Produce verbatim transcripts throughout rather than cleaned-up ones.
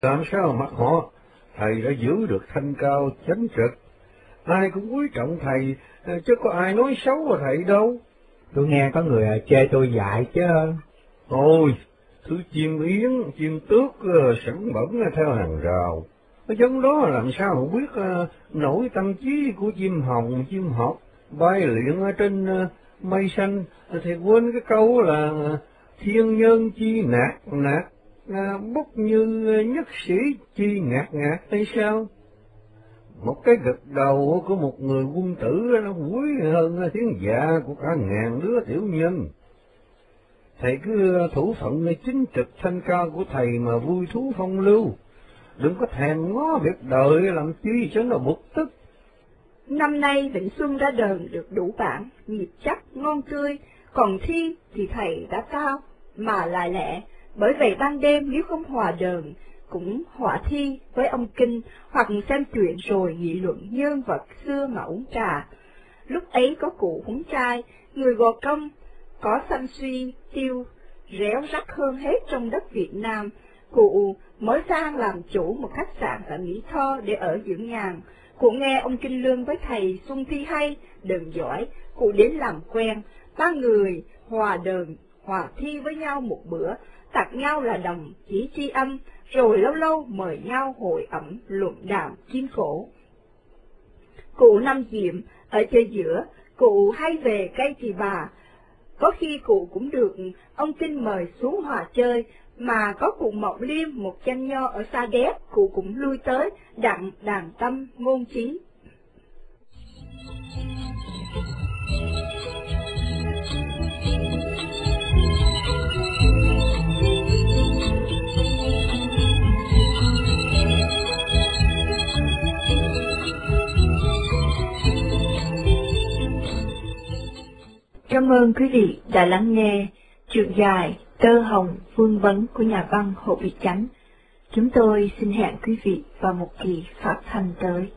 Làm sao mà họ, thầy đã giữ được thanh cao chánh trực, ai cũng quý trọng thầy, chứ có ai nói xấu về thầy đâu. Tôi nghe có người chê tôi dại chứ. Ôi, thứ chim yến, chim tước sẵn bẩn theo hàng rào, cái giống đó làm sao không biết uh, nổi tâm trí của chim hồng, chim học, bay luyện ở trên uh, mây xanh, thì quên cái câu là thiên nhân chi nạt nạt, uh, bốc như nhất sĩ chi ngạt ngạt hay sao? Một cái gật đầu của một người quân tử nó quý hơn tiếng dạ của cả ngàn đứa tiểu nhân. Thầy cứ thủ phận chính trực thanh cao của thầy mà vui thú phong lưu, đừng có thèm ngó việc đời làm chi cho nó bực tức. Năm nay Vịnh Xuân ra đờn được đủ bản, nhịp chắc, ngon tươi, còn thi thì thầy đã cao, mà lại lẹ, bởi vậy ban đêm nếu không hòa đờn, cũng họa thi với ông Kinh, hoặc xem chuyện rồi nghị luận nhân vật xưa mà uống trà. Lúc ấy có cụ Huấn Trai, người Gò Công, có xanh suy, tiêu, réo rắt hơn hết trong đất Việt Nam. Cụ mới sang làm chủ một khách sạn ở Mỹ Tho để ở dưỡng nhàn. Cụ nghe ông Kinh Lương với thầy Xuân thi hay, đờn giỏi, cụ đến làm quen, ba người hòa đờn, hòa thi với nhau một bữa, tặng nhau là đồng chỉ tri âm, rồi lâu lâu mời nhau hội ẩm luận đàm chim phổ. Cụ Năm Diệm ở chơi giữa, cụ hay về cây Trì Bà, có khi cụ cũng được ông Kinh mời xuống hòa chơi, mà có cụ Mộng Liêm một chanh nho ở Sa Đéc, cụ cũng lui tới đặng đàn tâm ngôn trí. Cảm ơn quý vị đã lắng nghe truyện dài Tơ Hồng Vương Vấn của nhà văn Hồ Việt Chánh. Chúng tôi xin hẹn quý vị vào một kỳ phát thanh tới.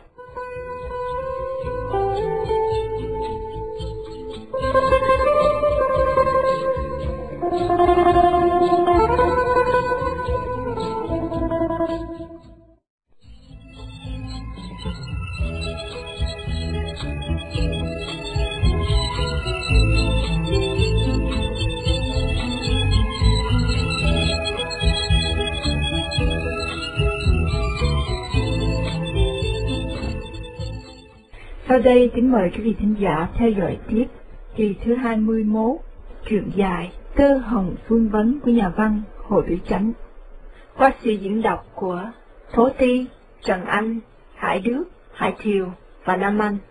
Sau đây kính mời quý vị thính giả theo dõi tiếp kỳ thứ hai mươi mốt, truyện dài Tơ Hồng Vương Vấn của nhà văn Hồ Biểu Chánh, qua sự diễn đọc của Thố Ti, Trần Anh, Hải Đức, Hải Thiều và Nam Anh.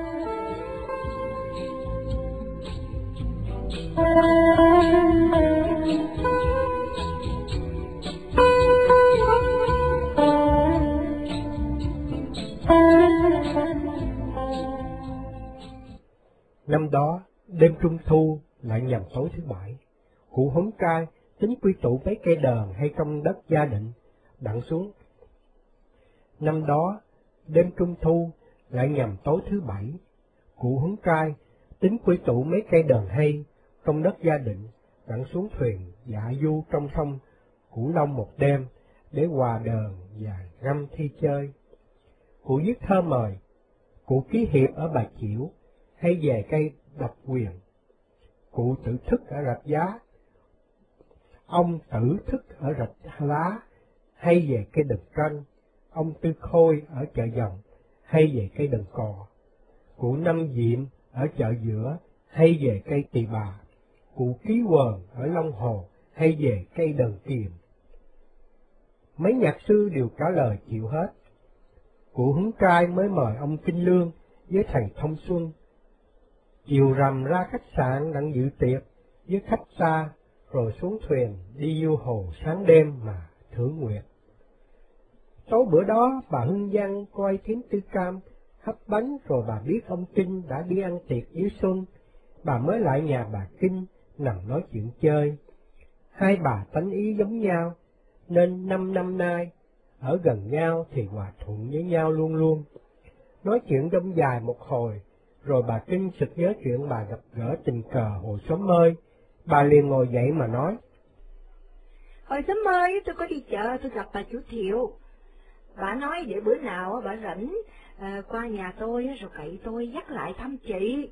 Năm đó, đêm trung thu lại nhằm tối thứ bảy, cụ Huấn Trai tính quy tụ mấy cây đờn hay trong đất gia định, đặng xuống. Năm đó, đêm trung thu lại nhằm tối thứ bảy, cụ Huấn Trai tính quy tụ mấy cây đờn hay trong đất gia định, đặng xuống thuyền dạ du trong sông Cửu Long một đêm để hòa đờn và ngâm thi chơi. Cụ viết thơ mời, cụ ký hiệp ở Bà Chiểu, hay về cây Độc Quyền. Cụ tự thức ở Rạch Giá, ông Tử thức ở Rạch Lá, hay về cây Đừng Tranh, ông Tư Khôi ở chợ Dòng, hay về cây Đừng Cò. Cụ Năm Diệm ở chợ Giữa, hay về cây Tỳ Bà. Cụ Ký Quờn ở Long Hồ, hay về cây Đờn Kiềm. Mấy nhạc sư đều trả lời chịu hết. Cụ Huấn Trai mới mời ông Kinh Lương với thầy Thông Xuân chiều rằm ra khách sạn đặng dự tiệc với khách xa, rồi xuống thuyền đi vô hồ sáng đêm mà thưởng nguyệt. Tối bữa đó bà Hưng Văn coi Thím Tư Cam hấp bánh, rồi bà biết ông Kinh đã đi ăn tiệc với Xuân. Bà mới lại nhà bà Kinh nằm nói chuyện chơi. Hai bà tánh ý giống nhau, nên năm năm nay ở gần nhau thì hòa thuận với nhau luôn luôn. Nói chuyện đông dài một hồi, rồi bà Kinh sực nhớ chuyện bà gặp gỡ tình cờ hồi xóm ơi. Bà liền ngồi dậy mà nói: Hồi sớm mới tôi có đi chợ, tôi gặp bà chủ Thiệu. Bà nói để bữa nào bà rảnh à, qua nhà tôi rồi cậy tôi dắt lại thăm chị.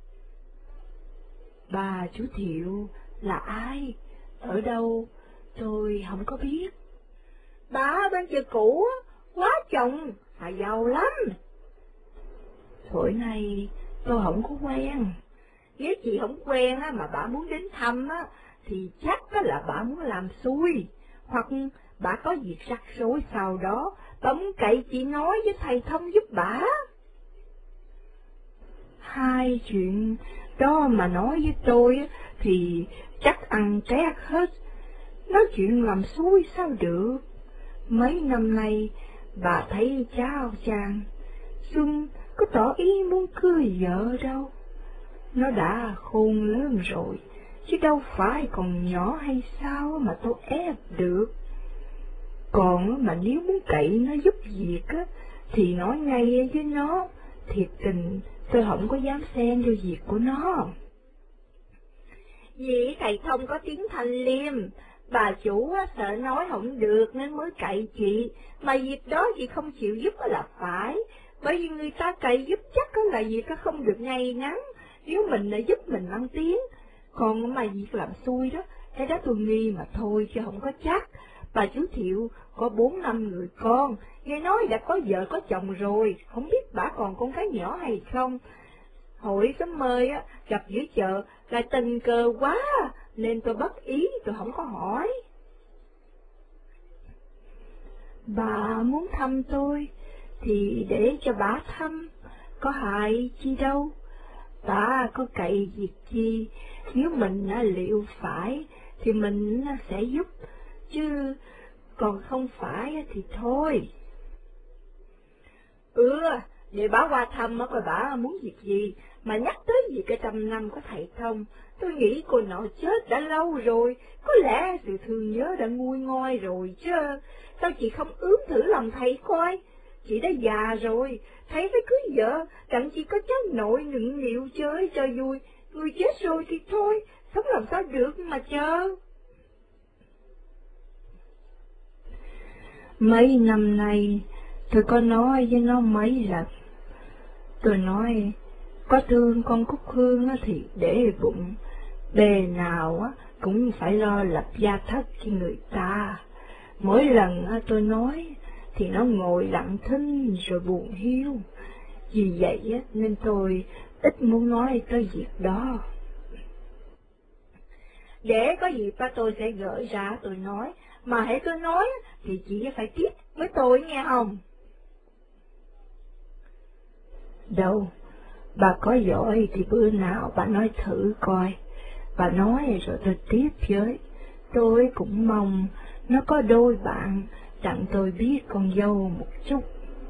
Bà chủ Thiệu là ai? Ở đâu? Tôi không có biết. Bà bên chợ cũ, quá chồng, bà giàu lắm. Tuổi này tôi không có quen. Nếu chị không quen á, mà bà muốn đến thăm á, thì chắc á là bà muốn làm xui, hoặc bà có việc rắc rối sau đó, bà muốn cậy chị nói với thầy Thông giúp bà. Hai chuyện đó mà nói với tôi á, thì chắc ăn trét hết. Nói chuyện làm xui sao được. Mấy năm nay bà thấy cháu chàng Xuân có tỏ ý muốn cưới vợ đâu. Nó đã khôn lớn rồi, chứ đâu phải còn nhỏ hay sao mà tôi ép được. Còn mà nếu muốn cậy nó giúp việc á, thì nói ngay với nó, thiệt tình tôi không có dám xen vô việc của nó. Vì thầy Thông có tiếng thanh liêm, bà chủ á, sợ nói không được nên mới cậy chị, mà việc đó chị không chịu giúp là phải, bởi vì người ta cậy giúp chắc là việc không được ngay ngắn, nếu mình đã giúp mình mang tiếng. Còn mà việc làm xui đó, cái đó tôi nghi mà thôi chứ không có chắc. Bà chú Thiệu có bốn năm người con, nghe nói đã có vợ có chồng rồi, không biết bà còn con cái nhỏ hay không. Hội sớm mời á, gặp giữa chợ là tình cờ quá, nên tôi bất ý, tôi không có hỏi. Bà muốn thăm tôi, thì để cho bà thăm, có hại chi đâu. Bà có cậy việc chi, nếu mình liệu phải, thì mình sẽ giúp, chứ còn không phải thì thôi. Ừ, để bà qua thăm coi bà muốn việc gì, mà nhắc tới việc cái trăm năm có thầy Thông, tôi nghĩ cô nội chết đã lâu rồi, có lẽ sự thương nhớ đã nguôi ngoai rồi chứ. Sao chị không ướm thử lòng thầy coi? Chị đã già rồi, thấy phải cưới vợ, đặng chỉ có cháu nội nựng nịu chơi cho vui, người chết rồi thì thôi, sống làm sao được mà chờ. Mấy năm nay, tôi có nói với nó mấy lần. Tôi nói, có thương con Cúc Hương thì để bụng, bề nào cũng phải lo lập gia thất cho người ta. Mỗi lần tôi nói, thì nó ngồi lặng thinh rồi buồn hiu. Vì vậy nên tôi ít muốn nói tới việc đó. Để có gì ba tôi sẽ gửi ra tôi nói, mà hãy tôi nói thì chị phải tiếp với tôi nghe không? Đâu, bà có giỏi thì bữa nào bà nói thử coi. Bà nói rồi tôi tiếp với. Tôi cũng mong nó có đôi bạn, đặng tôi biết con dâu một chút.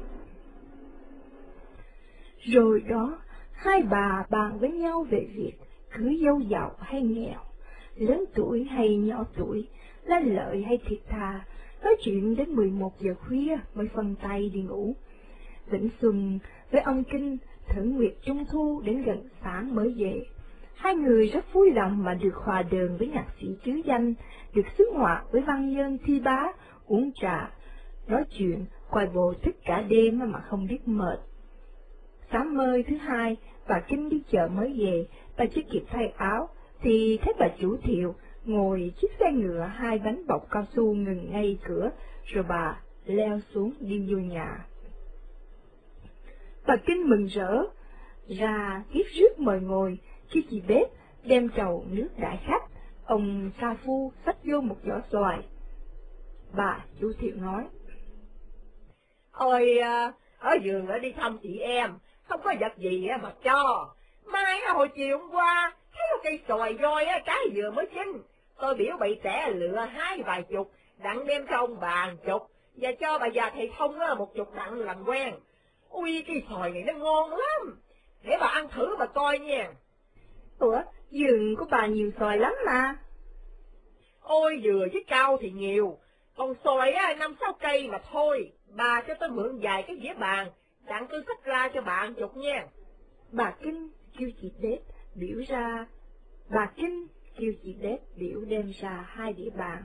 Rồi đó, hai bà bàn với nhau về việc cưới dâu giàu hay nghèo, lớn tuổi hay nhỏ tuổi, lanh lợi hay thiệt thà, nói chuyện đến mười một giờ khuya mới phân tay đi ngủ. Vĩnh Xuân với ông Kinh thưởng nguyệt trung thu đến gần sáng mới về. Hai người rất vui lòng mà được hòa đờn với nhạc sĩ trứ danh, được xướng họa với văn nhân thi bá, uống trà, nói chuyện, coi bộ thức cả đêm mà không biết mệt. Sáng mơi thứ hai, bà Kinh đi chợ mới về, bà chưa kịp thay áo, thì thấy bà chủ Thiệu ngồi chiếc xe ngựa hai bánh bọc cao su ngừng ngay cửa, rồi bà leo xuống đi vô nhà. Bà Kinh mừng rỡ, ra tiếp rước mời ngồi, khi chị bếp đem trầu nước đại khách, ông sa phu xách vô một giỏ xoài. Bà chủ Thiệu nói, Ôi, ở vườn ở đi thăm chị em, không có vật gì mà cho. Mai hồi chiều hôm qua, thấy có cây xoài roi, trái vừa mới chín. Tôi biểu bậy trẻ lựa hái vài chục, đặng đem cho ông bà chục, và cho bà già thầy Thông một chục đặng làm quen. Ui, cây xoài này nó ngon lắm, để bà ăn thử bà coi nha. Ủa, vườn của bà nhiều xoài lắm mà. Ôi, dừa với cao thì nhiều, còn xoài á, năm sáu cây mà thôi. Bà cho tôi mượn vài cái dĩa bàn, đặng tôi xách ra cho bà ăn chục nha. Bà Kinh kêu chị Đếp biểu ra, bà Kinh kêu chị Đếp biểu đem ra hai đĩa bàn,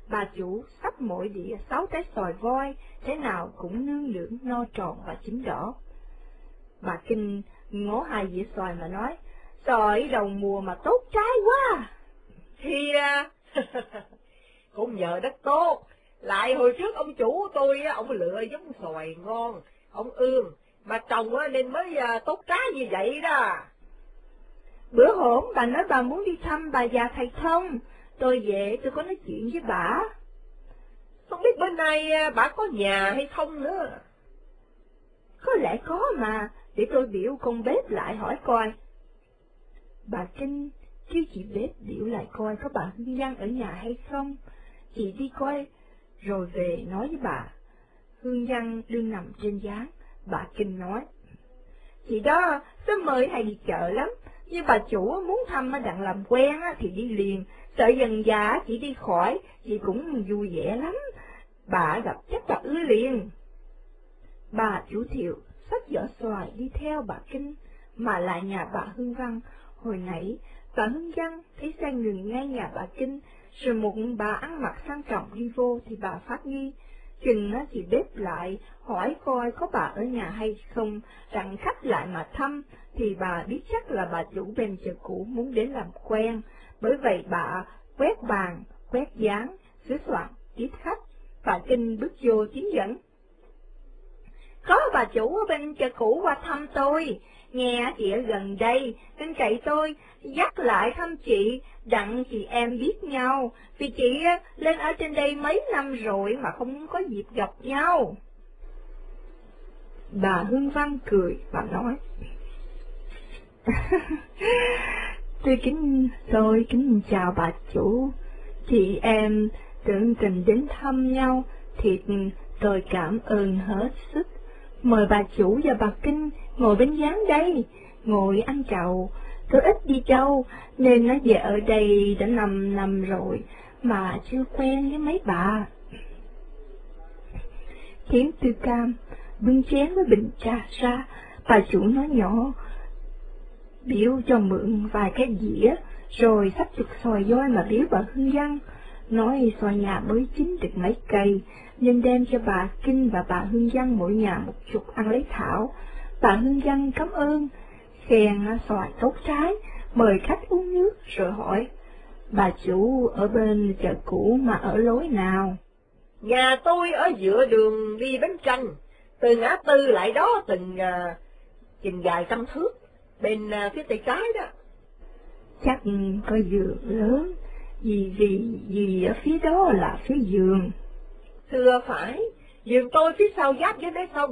Bà chủ sắp mỗi đĩa sáu trái xoài voi, thế nào cũng nương nướng no tròn và chín đỏ. Bà Kinh ngó hai dĩa xoài mà nói, xoài đầu mùa mà tốt trái quá. Thì à, cũng nhờ đất tốt, lại hồi trước ông chủ tôi, ông lựa giống xoài ngon, ông ương, mà trồng nên mới tốt trái như vậy đó. Bữa hổm bà nói bà muốn đi thăm bà già thầy Thông, tôi về tôi có nói chuyện với bà. Không biết bên này bà có nhà hay không nữa. Có lẽ có mà, để tôi biểu con bếp lại hỏi coi. Bà Kinh kêu chị bếp biểu lại coi có bà Hương Văn ở nhà hay không. Chị đi coi, rồi về nói với bà. Hương Văn đương nằm trên gián, bà Kinh nói, chị đó sớm mời hay đi chợ lắm, nhưng bà chủ muốn thăm đặng làm quen thì đi liền, sợ dần già chị đi khỏi, chị cũng vui vẻ lắm, bà gặp chắc bà ưa liền. Bà chủ Thiệu xách giỏ xoài đi theo bà Kinh, mà lại nhà bà Hương Văn. Hồi nãy, bà Hương Văn thấy xe ngừng ngay nhà bà Kinh, rồi một bà ăn mặc sang trọng đi vô thì bà phát nghi. Chừng nó chị bếp lại, hỏi coi có bà ở nhà hay không, rằng khách lại mà thăm, thì bà biết chắc là bà chủ bên chợ cũ muốn đến làm quen. Bởi vậy bà quét bàn, quét dáng, sửa soạn, tiếp khách. Bà Kinh bước vô chính dẫn. Có bà chủ ở bên chợ cũ qua thăm tôi, nghe chị ở gần đây, nên cậy tôi dắt lại thăm chị, đặng chị em biết nhau, vì chị lên ở trên đây mấy năm rồi mà không có dịp gặp nhau. Bà Hương Văn cười và nói, tôi kính tôi kính chào bà chủ, chị em tưởng tình đến thăm nhau, thì tôi cảm ơn hết sức. Mời bà chủ và bà Kinh ngồi bên gián đây, ngồi ăn chầu. Tôi ít đi đâu, nên nó về ở đây đã năm năm rồi, mà chưa quen với mấy bà. Thiếm Tư Cam bưng chén với bình trà ra, bà chủ nói nhỏ, biểu cho mượn vài cái dĩa, rồi sắp chục xoài voi mà biếu bà Hương Văn. Nói xoài nhà mới chín được mấy cây, nên đem cho bà Kinh và bà Hương Văn mỗi nhà một chục ăn lấy thảo. Bà Hương Văn cảm ơn, khen xoài tốt trái, mời khách uống nước, rồi hỏi, bà chủ ở bên chợ cũ mà ở lối nào? Nhà tôi ở giữa đường đi Bến Tranh, từ ngã tư lại đó từng uh, chừng dài trăm thước, bên uh, phía tay trái đó. Chắc có vườn lớn, vì vì vì ở phía đó là phía vườn. Thưa phải, vườn tôi phía sau giáp với đáy sông.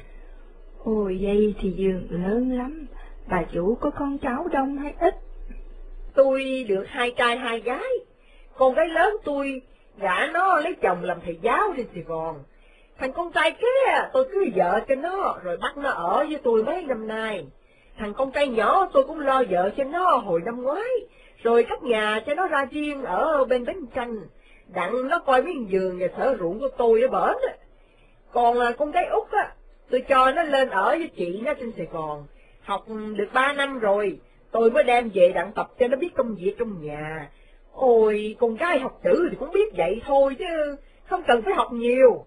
Ôi vậy thì vườn lớn lắm, bà chủ có con cháu đông hay ít? Tôi được hai trai hai gái, con gái lớn tôi gả nó lấy chồng làm thầy giáo trên Sài Gòn. Thằng con trai kia tôi cưới vợ cho nó, rồi bắt nó ở với tôi mấy năm nay. Thằng con trai nhỏ tôi cũng lo vợ cho nó hồi năm ngoái, rồi cất nhà cho nó ra riêng ở bên Bến Tranh, đặng nó coi miếng vườn và sở ruộng của tôi ở bển. Còn con gái út á, tôi cho nó lên ở với chị nó trên Sài Gòn, học được ba năm rồi, tôi mới đem về đặng tập cho nó biết công việc trong nhà. Ôi, con gái học chữ thì cũng biết vậy thôi chứ, không cần phải học nhiều.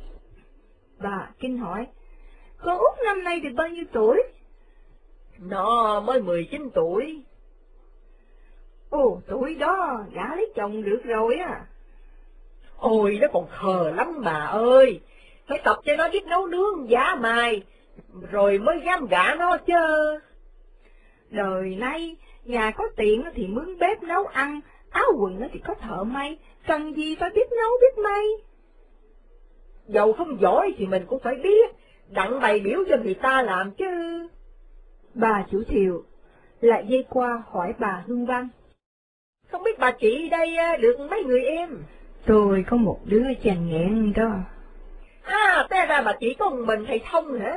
Bà Kinh hỏi, con út năm nay được bao nhiêu tuổi? Nó mới mười chín tuổi. Ồ, tuổi đó gả lấy chồng được rồi á. Ôi, nó còn khờ lắm bà ơi, phải tập cho nó biết nấu nướng giả mài, rồi mới dám gả nó chứ. Đời nay, nhà có tiền thì mướn bếp nấu ăn, áo quần thì có thợ may, cần gì phải biết nấu biết may. Dầu không giỏi thì mình cũng phải biết, đặng bày biểu cho người ta làm chứ. Bà chủ Thiệu lại dây qua hỏi bà Hương Văn, không biết bà chị đây được mấy người em? Tôi có một đứa chàng nghẹn đó. À, té ra bà chị có một mình thầy Thông hả?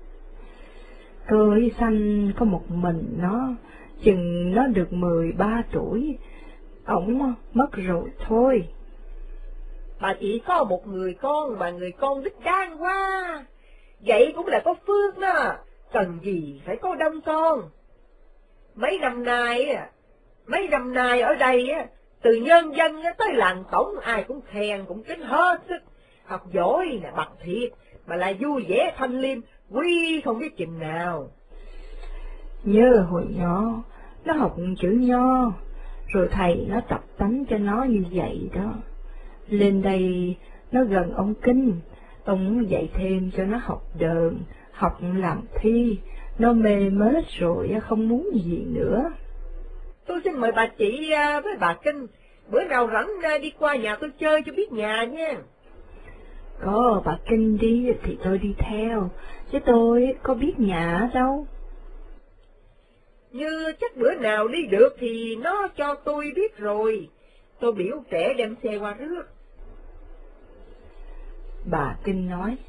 Tôi sanh có một mình nó, chừng nó được mười ba tuổi, ổng mất rồi thôi. Bà chị có một người con mà người con đích đan quá, vậy cũng là có phước đó, cần gì phải có đông con. Mấy năm nay, mấy năm nay ở đây Từ nhân dân tới làng tổng ai cũng khen, cũng kính hết sức. Học giỏi nè, bậc thiệt, mà lại vui vẻ thanh liêm, quý không biết chừng nào. Nhớ hồi nhỏ, nó học chữ nho, rồi thầy nó tập tánh cho nó như vậy đó. Lên đây, nó gần ông Kinh, ông muốn dạy thêm cho nó học đờn, học làm thi, nó mê mết rồi, không muốn gì nữa. Tôi xin mời bà chị với bà Kinh, bữa nào rảnh đi qua nhà tôi chơi cho biết nhà nha. Có bà Kinh đi thì tôi đi theo, chứ tôi có biết nhà ở đâu. Như chắc bữa nào đi được thì nó cho tôi biết rồi, tôi biểu trẻ đem xe qua rước. Bà Kinh nói,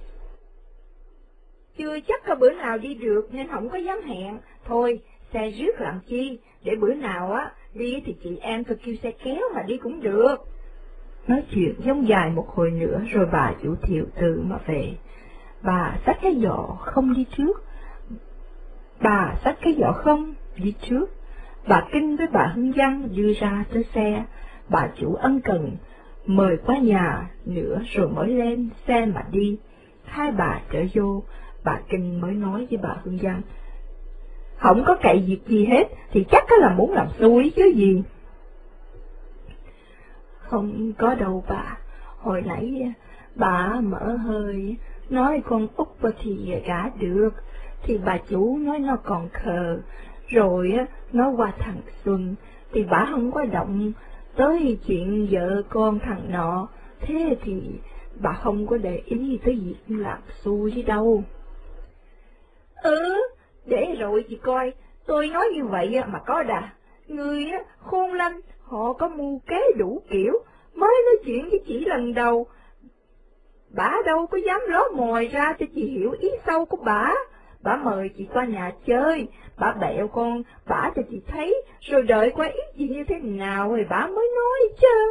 chưa chắc có bữa nào đi được nên không có dám hẹn. Thôi, xe rước làm chi, để bữa nào á đi thì chị em tôi kêu xe kéo mà đi cũng được. Nói chuyện giống dài một hồi nữa rồi bà chủ Thiệu tự mà về. Bà xách cái giỏ không đi trước. Bà xách cái giỏ không đi trước. Bà Kinh với bà Hưng Văn đưa ra tới xe. Bà chủ ân cần mời qua nhà nữa rồi mới lên xe mà đi. Hai bà trở vô, bà Kinh mới nói với bà Hưng Văn, không có cậy việc gì hết thì chắc là muốn làm xui chứ gì. Không có đâu bà, hồi nãy bà mở hơi, nói con Út thì gả được, thì bà chủ nói nó còn khờ, rồi nó qua thằng Xuân, thì bà không có động tới chuyện vợ con thằng nọ, thế thì bà không có để ý tới việc làm xui đâu. Ừ, để rồi chị coi, tôi nói như vậy mà có đà, người khôn lanh, họ có mưu kế đủ kiểu, mới nói chuyện với chị lần đầu. Bà đâu có dám ló mồi ra cho chị hiểu ý sâu của bà. Bà mời chị qua nhà chơi, bà bẹo con, bà cho chị thấy, rồi đợi qua ý chị như thế nào rồi bà mới nói chứ.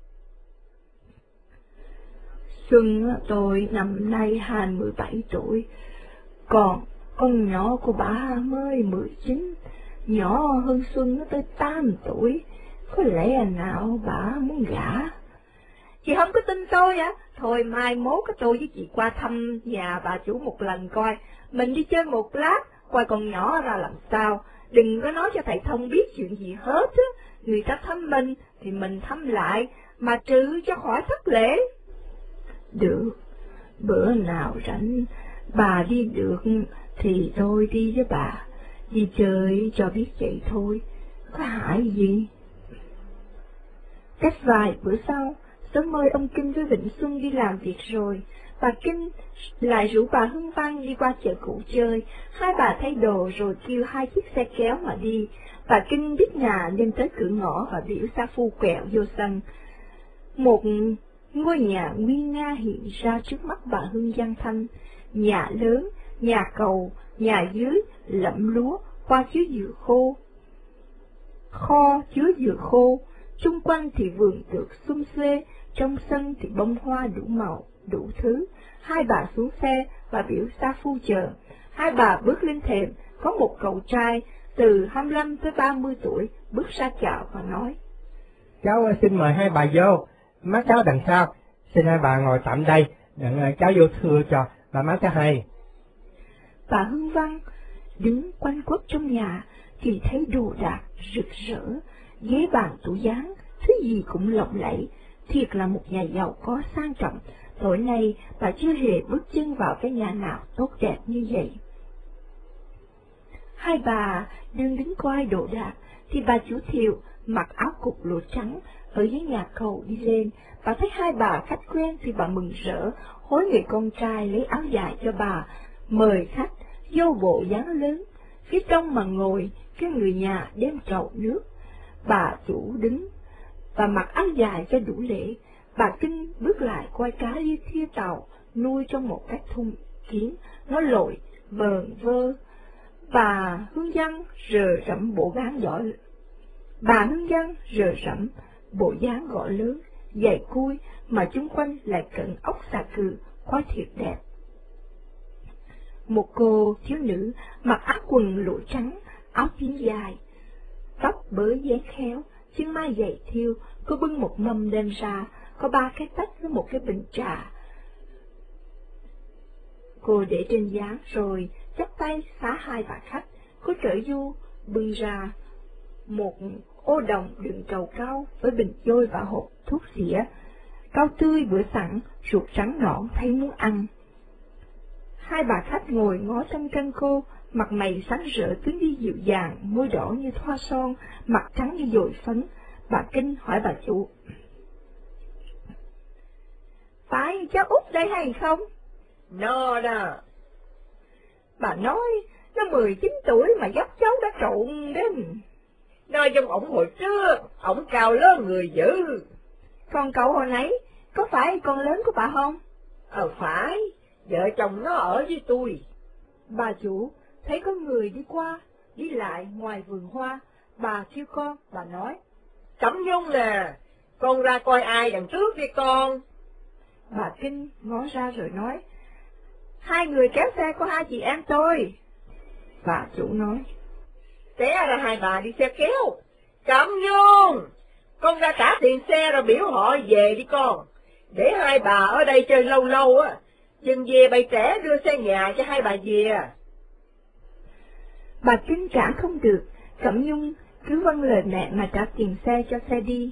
Xuân tôi năm nay hai mươi bảy tuổi, còn con nhỏ của bà mới mười chín, nhỏ hơn Xuân nó tới tám tuổi, có lẽ nào bà muốn gả. Chị không có tin tôi à? Thôi mai mốt cái tôi với chị qua thăm nhà bà chủ một lần coi, mình đi chơi một lát, coi con nhỏ ra làm sao, đừng có nói cho thầy Thông biết chuyện gì hết á, người ta thăm mình thì mình thăm lại, mà trừ cho khỏi thất lễ. Được, bữa nào rảnh bà đi được thì tôi đi với bà, đi chơi cho biết vậy thôi, có hại gì. Cách vài bữa sau, sớm mời ông Kinh với Vịnh Xuân đi làm việc rồi, bà Kinh lại rủ bà Hưng Văn đi qua chợ cũ chơi, hai bà thay đồ rồi kêu hai chiếc xe kéo mà đi. Bà Kinh biết nhà nên tới cửa ngõ và biểu Sa Phu quẹo vô sân. Một ngôi nhà nguyên nga hiện ra trước mắt bà Hưng Văn Thanh, nhà lớn, nhà cầu, nhà dưới lẫm lúa, qua chứa dừa khô, kho chứa dừa khô, chung quanh thì vườn tược xum xuê, trong sân thì bông hoa đủ màu, đủ thứ. Hai bà xuống xe và biểu Sa Phu chờ. Hai bà bước lên thềm, có một cậu trai từ hai mươi lăm tới ba mươi tuổi bước ra chào và nói: Cháu xin mời hai bà vô, má cháu đằng sau, xin hai bà ngồi tạm đây, đặng cháu vô thưa cho bà má cháu hay. Bà Hưng Văn đứng quanh quất trong nhà thì thấy đồ đạc rực rỡ, ghế bàn tủ dáng, thứ gì cũng lộng lẫy, thiệt là một nhà giàu có sang trọng. Tối nay bà chưa hề bước chân vào cái nhà nào tốt đẹp như vậy. Hai bà đang đứng coi đồ đạc thì bà chủ Thiệu mặc áo cục lụa trắng ở dưới nhà cầu đi lên. Bà thấy hai bà khách quen thì bà mừng rỡ, hối người con trai lấy áo dài cho bà, mời khách vô bộ dáng lớn. Phía trong mà ngồi cái người nhà đem chậu nước. Bà chủ đứng và mặc áo dài cho đủ lễ. Bà Kinh bước lại coi cá dưới thia tàu nuôi trong một cái thùng kiến, nó lội vờn vơ. Bà Hương Văn rờ rẫm bộ dáng gõ bà Hương Văn rờ rẫm bộ dáng gõ lớn, dày cui mà chung quanh lại cận ốc xà cừ, coi thiệt đẹp. Một cô thiếu nữ mặc áo quần lụa trắng, áo tím dài, tóc bới dáng khéo, chân mai dày thiêu, Cô bưng một mâm đem ra, có ba cái tách với một cái bình trà. Cô để trên giá rồi chắp tay xá hai bà khách. Cô trợ du bưng ra một ô đồng đựng trầu cau với bình dôi và hộp thuốc xỉa. Cau tươi bữa sẵn, ruột trắng nõn thấy muốn ăn. Hai bà khách ngồi ngó trong chân cô, mặt mày sáng rỡ, tướng đi dịu dàng, môi đỏ như thoa son, mặt trắng như dồi phấn. Bà Kinh hỏi bà chủ: phải cháu Út đây hay không? Nó đó. Bà nói nó mười chín tuổi mà dốc cháu đã trộn đến. Nói trong ổng hồi trước, ổng cao lớn người dữ. Còn cậu hồi nãy, có phải con lớn của bà không? Ờ phải, vợ chồng nó ở với tôi. Bà chủ thấy có người đi qua, đi lại ngoài vườn hoa, bà kêu con, bà nói: Cẩm Nhung nè, con ra coi ai đằng trước đi con. Bà Kinh ngó ra rồi nói: hai người kéo xe của hai chị em tôi. Bà chủ nói: té ra hai bà đi xe kéo. Cẩm Nhung, con ra trả tiền xe rồi biểu họ về đi con. Để hai bà ở đây chơi lâu lâu á, chừng về bày trẻ đưa xe nhà cho hai bà về. Bà Kinh trả không được, Cẩm Nhung cứ vâng lời mẹ mà trả tiền xe cho xe đi.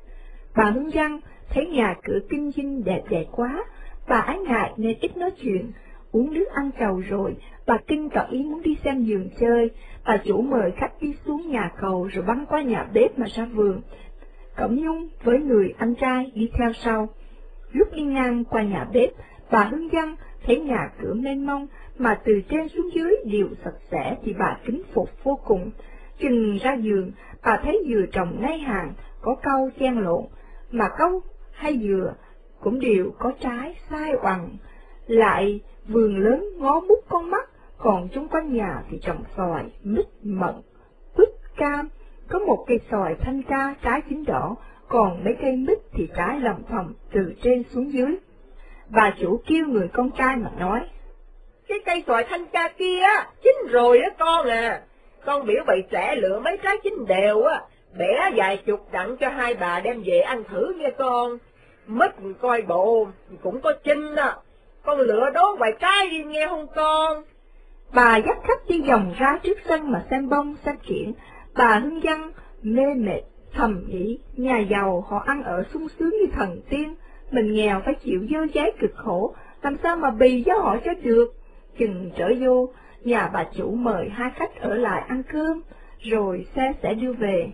Bà Hương Văn thấy nhà cửa kinh dinh đẹp đẽ quá, bà ái ngại nên ít nói chuyện. Uống nước ăn cầu rồi, bà Kinh tỏ ý muốn đi xem vườn chơi. Bà chủ mời khách đi xuống nhà cầu rồi băng qua nhà bếp mà ra vườn. Cẩm Nhung với người anh trai đi theo sau. Lúc đi ngang qua nhà bếp, bà Hương Văn thấy nhà cửa mênh mông, mà từ trên xuống dưới đều sạch sẽ thì bà kính phục vô cùng. Chừng ra vườn, bà thấy dừa trồng ngay hàng, có cau chen lộn, mà cau hay dừa cũng đều có trái sai oằn. Lại vườn lớn ngó mút con mắt, còn chung quanh nhà thì trồng xoài, mít, mận, quýt, cam. Có một cây xoài thanh ca trái chín đỏ, còn mấy cây mít thì trái lầm thầm từ trên xuống dưới. Bà chủ kêu người con trai mà nói: cái cây xoài thanh ca kia chín rồi đó con à. Con biểu bày trẻ lựa mấy trái chín đều á, bẻ vài chục đặng cho hai bà đem về ăn thử nghe con. Mít coi bộ cũng có chín đó, con lựa đố vài trái đi nghe không con. Bà dắt khách đi vòng ra trước sân mà xem bông xem kiển. Bà Hương Văn mê mệt thầm nghĩ: nhà giàu họ ăn ở sung sướng như thần tiên, mình nghèo phải chịu dơ giấy cực khổ, làm sao mà bì cho họ cho được. Chừng trở vô, nhà bà chủ mời hai khách ở lại ăn cơm, rồi xe sẽ đưa về.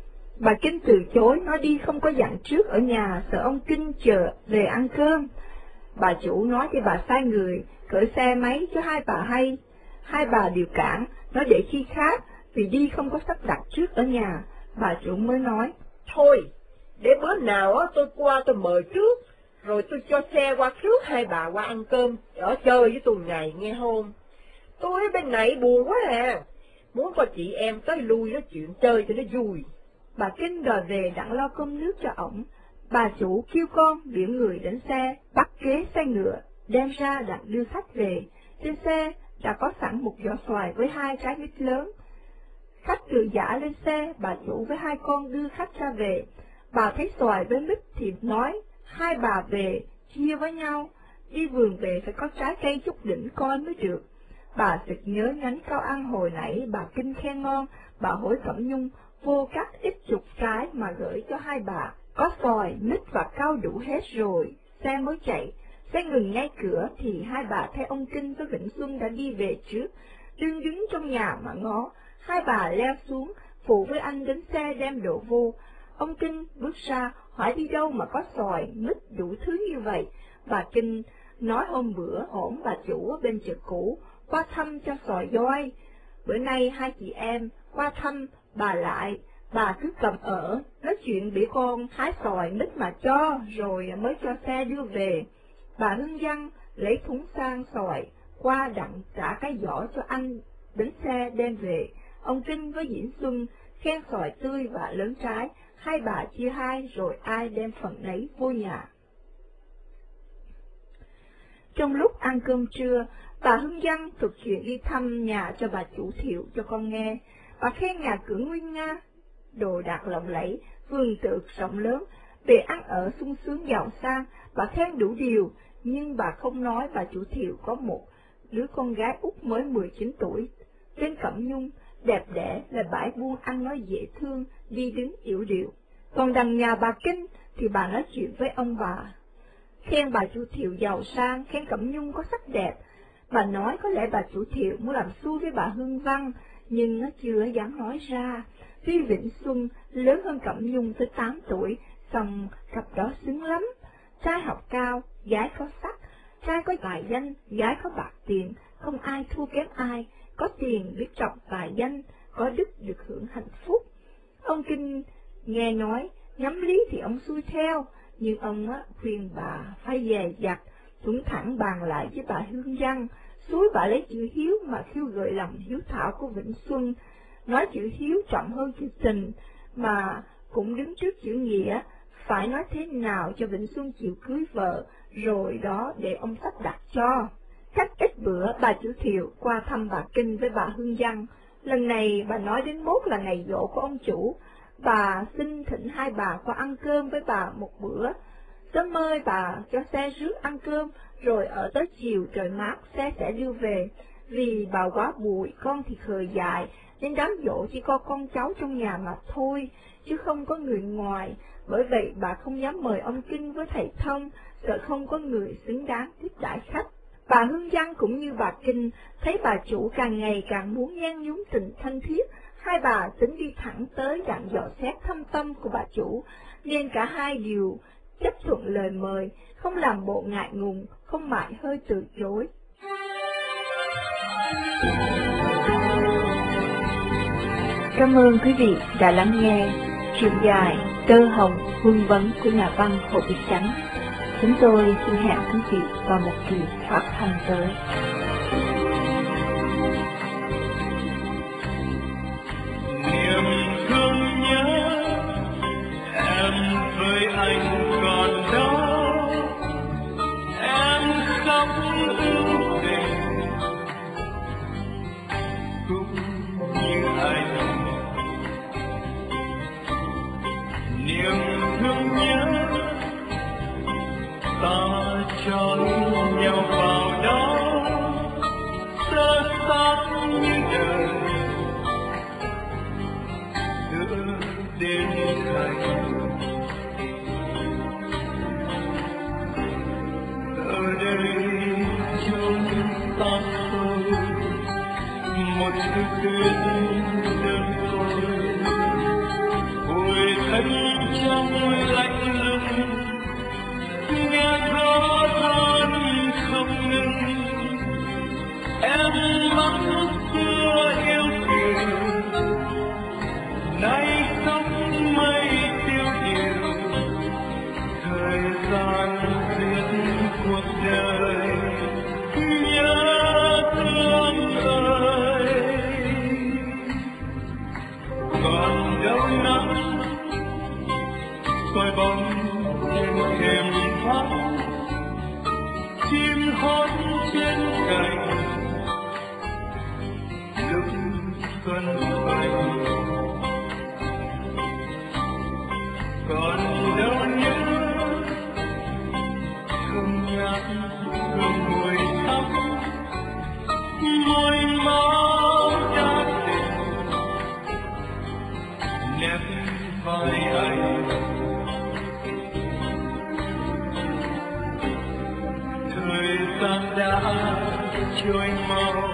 Bà Kinh từ chối, nói đi không có dặn trước ở nhà, sợ ông Kinh chờ về ăn cơm. Bà chủ nói cho bà sai người khởi xe máy cho hai bà hay. Hai bà đều cản, nói để khi khác, vì đi không có sắp đặt trước ở nhà. Bà chủ mới nói: thôi, để bữa nào á tôi qua tôi mời trước, rồi tôi cho xe qua trước hai bà qua ăn cơm, ở chơi với tôi ngày nghe hôn. Tôi ở bên này buồn quá à, muốn có chị em tới lui nói chuyện chơi cho nó vui. Bà Kinh đòi về đặng lo cơm nước cho ổng. Bà chủ kêu con biểu người đến xe, bắt ghế xe ngựa, đem ra đặng đưa khách về. Trên xe đã có sẵn một giỏ xoài với hai trái mít lớn. Khách từ giả lên xe, bà chủ với hai con đưa khách ra về. Bà thấy xoài với mít thì nói: hai bà về, chia với nhau, đi vườn về phải có trái cây chút đỉnh coi mới được. Bà sực nhớ nhánh cao ăn hồi nãy bà Kinh khen ngon, bà hỏi Cẩm Nhung vô cắt ít chục trái mà gửi cho hai bà. Có xoài, mít và cau đủ hết rồi, xe mới chạy. Xe ngừng ngay cửa thì hai bà thấy ông Kinh với Vĩnh Xuân đã đi về trước, đứng đứng trong nhà mà ngó. Hai bà leo xuống, phụ với anh đến xe đem đồ vô. Ông Kinh bước ra, hỏi đi đâu mà có xoài, mít đủ thứ như vậy. Bà Kinh nói hôm bữa hổn bà chủ ở bên chợ cũ, qua thăm cho xoài doi. Bữa nay hai chị em qua thăm bà lại, bà cứ cầm ở, nói chuyện bị con hái xoài mít mà cho, rồi mới cho xe đưa về. Bà Hương Văn lấy thúng sang xoài, qua đặng trả cái giỏ cho anh, đến xe đem về. Ông Kinh với Vĩnh Xuân khen xoài tươi và lớn trái, hai bà chia hai rồi ai đem phần nấy vô nhà. Trong lúc ăn cơm trưa, bà Hương Văn thuật chuyện đi thăm nhà cho bà chủ Thiệu cho con nghe. Bà khen nhà cửa nguy nga, đồ đạc lộng lẫy, vườn tược rộng lớn, về ăn ở sung sướng giàu sang, bà khen đủ điều, nhưng bà không nói bà chủ Thiệu có một đứa con gái út mới mười chín tuổi, tên Cẩm Nhung, đẹp đẽ, là bãi buôn ăn nói dễ thương, đi đứng yểu điệu. Còn đằng nhà bà Kinh thì bà nói chuyện với ông bà, khen bà chủ Thiệu giàu sang, khen Cẩm Nhung có sắc đẹp. Bà nói có lẽ bà chủ Thiệu muốn làm xui với bà Hương Văn, nhưng nó chưa dám nói ra. Tuy Vĩnh Xuân lớn hơn Cẩm Nhung tới tám tuổi, song cặp đó xứng lắm. Trai học cao, gái có sắc, trai có tài danh, gái có bạc tiền, không ai thua kém ai, có tiền biết trọng tài danh, có đức được hưởng hạnh phúc. Ông Kinh nghe nói, ngắm lý thì ông xuôi theo, nhưng ông á, khuyên bà phải dè dặt, cũng thẳng bàn lại với bà Hương Văn, xúi bà lấy chữ hiếu mà khiêu gợi lòng hiếu thảo của Vĩnh Xuân, nói chữ hiếu trọng hơn chữ tình, mà cũng đứng trước chữ nghĩa, phải nói thế nào cho Vĩnh Xuân chịu cưới vợ, rồi đó để ông sắp đặt cho. Cách ít bữa, bà chủ Thiệu qua thăm bà Kinh với bà Hương Văn. Lần này bà nói đến mốt là ngày giỗ của ông chủ, bà xin thỉnh hai bà qua ăn cơm với bà một bữa. Sớm mời bà cho xe rước ăn cơm, rồi ở tới chiều trời mát xe sẽ đưa về. Vì bà quá bụi, con thì khờ dại, nên đám giỗ chỉ có con cháu trong nhà mà thôi, chứ không có người ngoài. Bởi vậy bà không dám mời ông Kinh với thầy Thông, sợ không có người xứng đáng tiếp đãi khách. Bà Hương Văn cũng như bà Kinh, thấy bà chủ càng ngày càng muốn nhen nhúm tình thân thiết, hai bà tính đi thẳng tới dặn dò xét thâm tâm của bà chủ, nên cả hai đều chấp thuận lời mời, không làm bộ ngại ngùng, không mại hơi từ chối. Cảm ơn quý vị đã lắng nghe truyện dài Tơ Hồng Vương Vấn của nhà văn Hồ Thị Chánh. Chúng tôi xin hẹn quý vị vào một kỳ phát thanh tới. Niềm thương nhớ em với anh còn đó, em khóc ưu tình cũng như anh. Niềm thương nhớ ta cho nhau vào đó, sơ sát như đời đưa đến thành. Ở đây chúng ta thôi một thứ tuyết đơn côi, hồi thấy trong lạnh lùng nghe gió than không ngừng. Em mắt xưa yêu kiều nay sóng mây tiêu điều, thời gian giết cuộc đời nhớ thương ơi. Còn đâu nắng soi bóng trên thềm tháp, chim hót trên cành lúc xuân về. Còn đâu nhớ thơm ngát hương mùi thắm, môi máu đã tình nép vai anh. Thời gian đã trôi mau,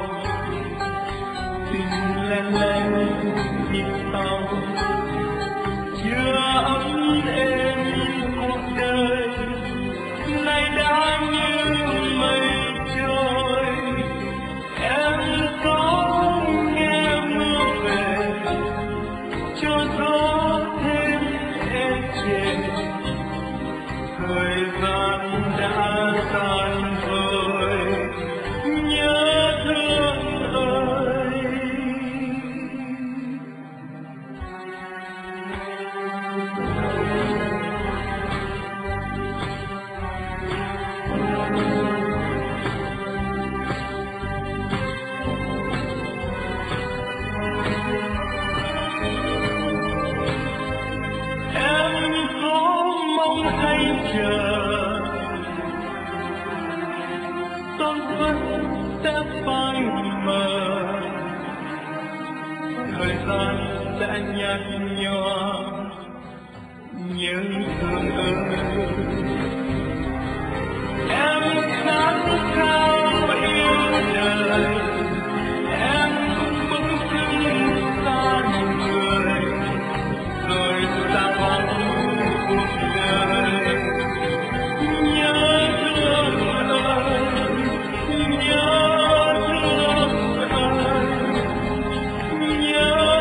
tình lén lén nhịp sau, chưa ấm êm cuộc đời nay đã như mây trôi. Em có nghe mưa về cho gió thêm êm đềm, thời gian đã tan vơi nhớ thương ơi. khuất sẽ phai mờ, thời gian sẽ nhạt nhòa